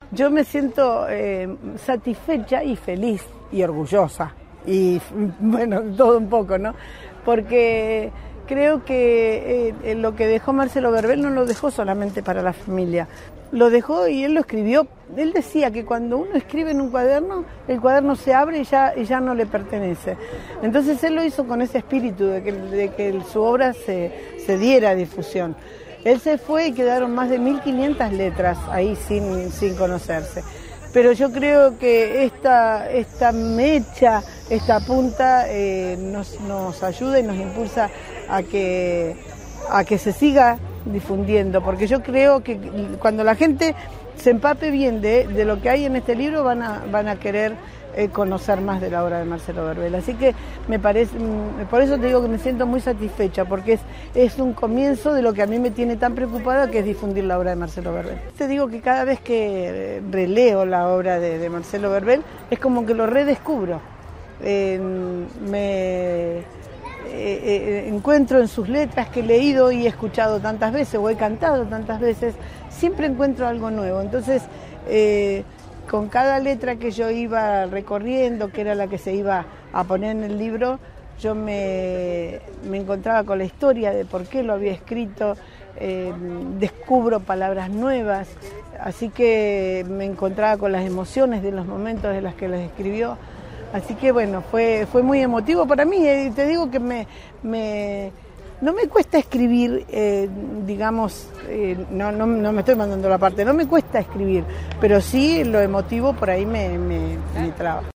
Yo me siento satisfecha y feliz y orgullosa y bueno, todo un poco, ¿no? Porque creo que lo que dejó Marcelo Verbel no lo dejó solamente para la familia, lo dejó y él lo escribió. Él decía que cuando uno escribe en un cuaderno, el cuaderno se abre y ya no le pertenece. Entonces él lo hizo con ese espíritu de que su obra se diera difusión. Él se fue y quedaron más de 1500 letras ahí sin conocerse. Pero yo creo que esta mecha, esta punta nos ayuda y nos impulsa a que se siga difundiendo, porque yo creo que cuando la gente se empape bien de lo que hay en este libro van a querer conocer más de la obra de Marcelo Verbel. Así que me parece, por eso te digo que me siento muy satisfecha, porque es un comienzo de lo que a mí me tiene tan preocupada, que es difundir la obra de Marcelo Verbel. Te digo que cada vez que releo la obra de Marcelo Verbel es como que lo redescubro. Encuentro en sus letras que he leído y he escuchado tantas veces o he cantado tantas veces, siempre encuentro algo nuevo. Entonces, con cada letra que yo iba recorriendo, que era la que se iba a poner en el libro, yo me encontraba con la historia de por qué lo había escrito, descubro palabras nuevas, así que me encontraba con las emociones de los momentos de las que las escribió. Así que bueno, fue muy emotivo para mí. Te digo que no me cuesta escribir, digamos, no me estoy mandando la parte, no me cuesta escribir, pero sí lo emotivo por ahí me traba.